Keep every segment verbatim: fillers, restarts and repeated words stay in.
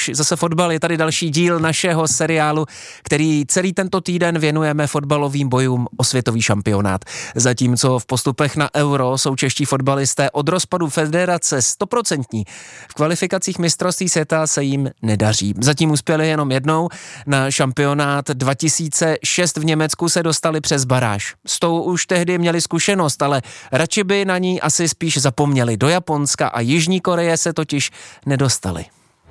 Zase fotbal, je tady další díl našeho seriálu, který celý tento týden věnujeme fotbalovým bojům o světový šampionát. Zatímco v postupech na Euro jsou čeští fotbalisté od rozpadu federace stoprocentní, v kvalifikacích mistrovství světa se jim nedaří. Zatím uspěli jenom jednou, na šampionát dva tisíce šest v Německu se dostali přes baráž. S tou už tehdy měli zkušenost, ale radši by na ní asi spíš zapomněli. Do Japonska a Jižní Koreje se totiž nedostali.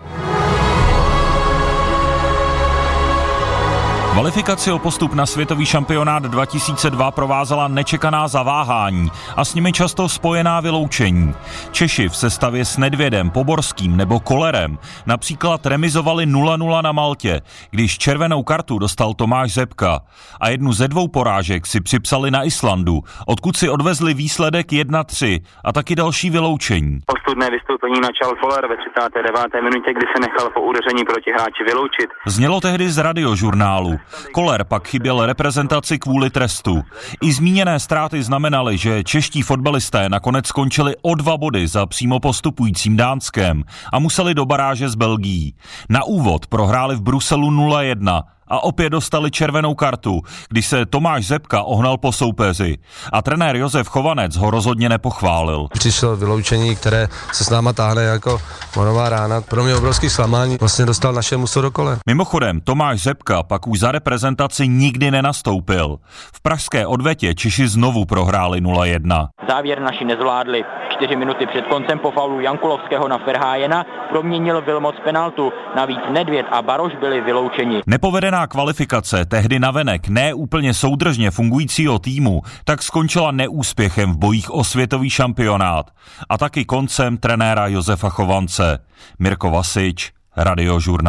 Kvalifikaci o postup na světový šampionát dva tisíce dva provázela nečekaná zaváhání a s nimi často spojená vyloučení. Češi v sestavě s Nedvědem, Poborským nebo Kollerem například remizovali nula nula na Maltě, když červenou kartu dostal Tomáš Řepka. A jednu ze dvou porážek si připsali na Islandu, odkud si odvezli výsledek jedna tři a taky další vyloučení. Ostudné vystoupení načal Koller ve třicáté deváté minutě, kdy se nechal po udeření proti hráči vyloučit. Znělo tehdy z radiožurnálu. Koller pak chyběl reprezentaci kvůli trestu. I zmíněné ztráty znamenaly, že čeští fotbalisté nakonec skončili o dva body za přímo postupujícím Dánskem a museli do baráže s Belgií. Na úvod prohráli v Bruselu nula jedna a opět dostali červenou kartu, když se Tomáš Řepka ohnal po soupeři. A trenér Josef Chovanec ho rozhodně nepochválil. Přišlo vyloučení, které se s náma táhne jako morová rána. Pro mě obrovský zklamání, vlastně dostal naše muso do kole. Mimochodem, Tomáš Řepka pak už za reprezentaci nikdy nenastoupil. V pražské odvetě Češi znovu prohráli nula jedna. Závěr naši nezvládli. Čtyři minuty před koncem po faulu Jankulovského na Ferhájena proměnil Vilmoc penaltu. Navíc Nedvěd a Baroš byli vyloučeni. Nepovedená kvalifikace tehdy navenek ne úplně soudržně fungujícího týmu tak skončila neúspěchem v bojích o světový šampionát a taky koncem trenéra Josefa Chovance. Mirko Vasič, Radiožurnál.